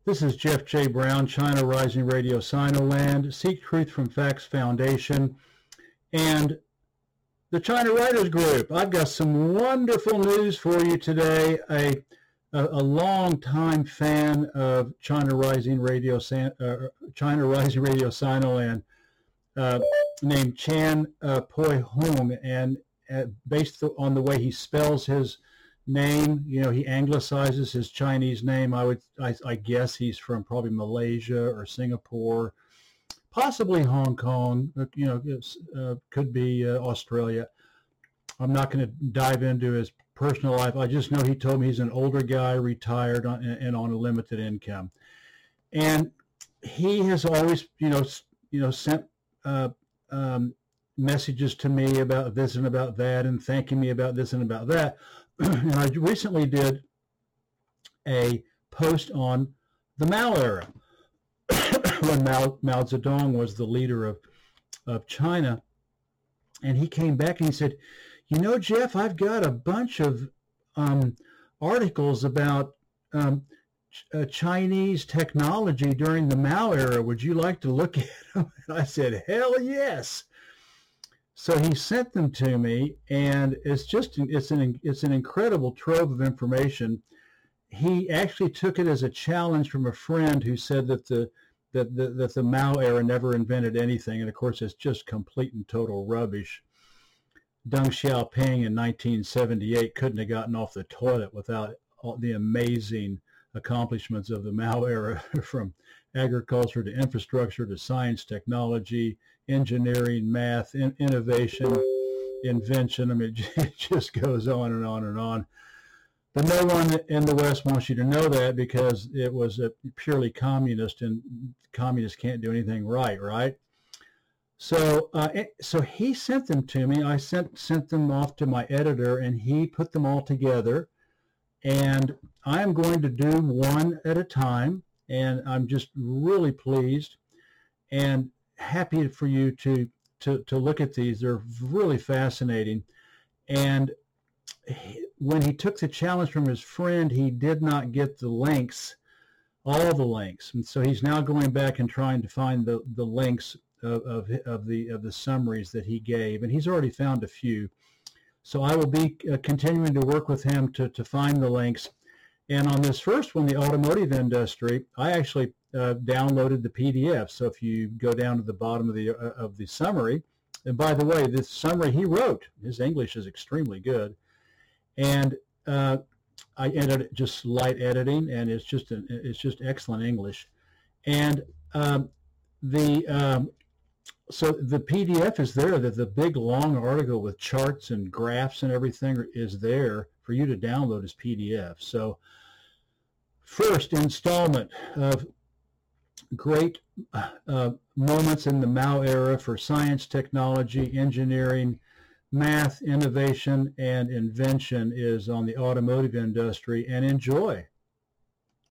This is Jeff J. Brown, China Rising Radio Sinoland, Seek Truth from Facts Foundation, and the China Writers Group. I've got some wonderful news for you today. A long-time fan of China Rising Radio Sinoland, named Chan Poi Hung, and based on the way he spells his name, he anglicizes his Chinese name. I guess he's from probably Malaysia or Singapore, possibly Hong Kong. Could be Australia. I'm not going to dive into his personal life. I just know he told me he's an older guy, retired and on a limited income, and he has always, sent messages to me about this and about that, and thanking me about this and about that. And I recently did a post on the Mao era, when Mao Zedong was the leader of China. And he came back and he said, Jeff, I've got a bunch of articles about Chinese technology during the Mao era. Would you like to look at them? And I said, hell yes. So he sent them to me, and it's an incredible trove of information. He actually took it as a challenge from a friend who said that the Mao era never invented anything, and of course it's just complete and total rubbish. Deng Xiaoping in 1978 couldn't have gotten off the toilet without all the amazing accomplishments of the Mao era, from agriculture to infrastructure to science, technology, engineering, math, innovation, invention. I mean, it just goes on and on and on. But no one in the West wants you to know that, because it was a purely communist, and communists can't do anything right? So he sent them to me. I sent them off to my editor, and he put them all together. And I am going to do one at a time, and I'm just really pleased and happy for you to look at these. They're really fascinating. And when he took the challenge from his friend, he did not get the links, all the links, and so he's now going back and trying to find the links of the summaries that he gave, and he's already found a few. So I will be continuing to work with him to find the links. And on this first one, the automotive industry, I actually downloaded the PDF. So if you go down to the bottom of the summary, and by the way, this summary he wrote, his English is extremely good, and I edited just light editing, and it's just excellent English. And so the PDF is there. That the big long article with charts and graphs and everything is there for you to download as PDF. So first installment of great moments in the Mao era for science, technology, engineering, math, innovation, and invention is on the automotive industry. And enjoy.